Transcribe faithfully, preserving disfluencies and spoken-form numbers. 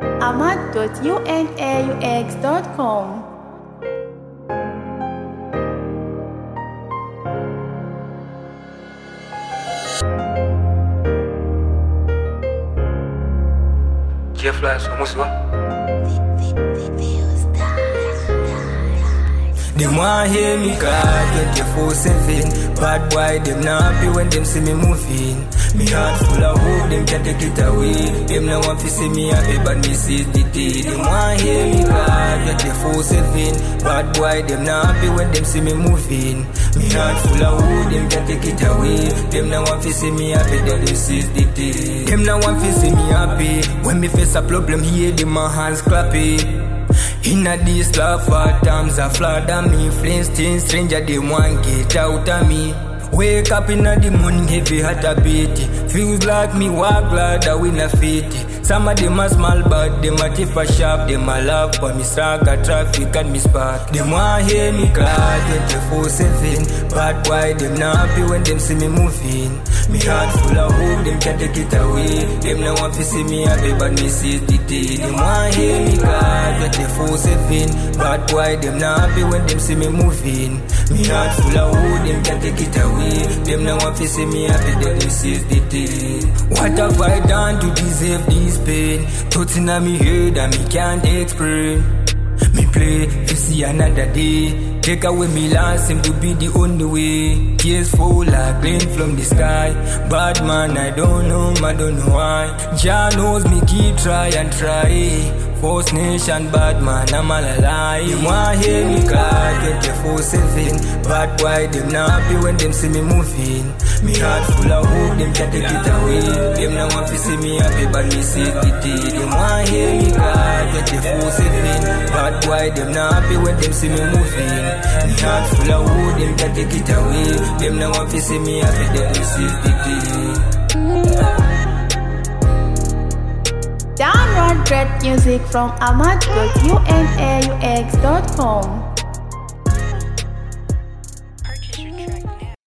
ahmad dot unaux dot com. Flash, almost what? Them want hear me cry twenty-four seven. Bad boy, them not happy when them see me moving. Me heart full of hope, them can't take it away. Them not want to see me happy, but me seize the day. Them want hear me cry twenty-four seven. Bad boy, them not happy when them see me moving. Me heart full of hope, them can't take it away. Them not want to see me happy, then them seize the day. Them not want to see me happy. When me face a problem, here them my hands clappy. Inna this love for times a flood of me. Flintstone stranger, they want get out of me. Wake up inna the morning, heavy heart a beat. Feels like me walk glad that we na fit. Some of them a small but them a tip a sharp. Them a love but me strike a traffic and me spark. Them want hear me cry twenty-four seven. Bad boy, them not happy when them see me moving. Me heart full of hope, them can't take it away. Them not want to see me happy but me seize the day. Them want hear me cry twenty-four seven. Bad boy, them not happy when them see me moving. Me heart full of hope, them can't take it away. Them not want to see me happy, then them seize the day. What have I done to deserve this pain? Thoughts inna me head and me can't explain. Me play to see another day. Take away me last seem to be the only way. Tears fall like rain from the sky. Bad man, I don't know, I don't know why. Jah knows me keep try and try. First nation, bad man, I'm all alive. Them want hear me cry twenty-four seven. Bad boy, them not happy when them see me moving. Me heart full of hope, them can't take it away. Them not want to see me happy, but me seize the day. Them want hear me cry twenty-four seven. Bad boy, them not happy when them see me moving. Me heart full of hope, them can't take it away. Them not want to see me happy, then me seize the day. Download great music from ahmad dot unaux dot com.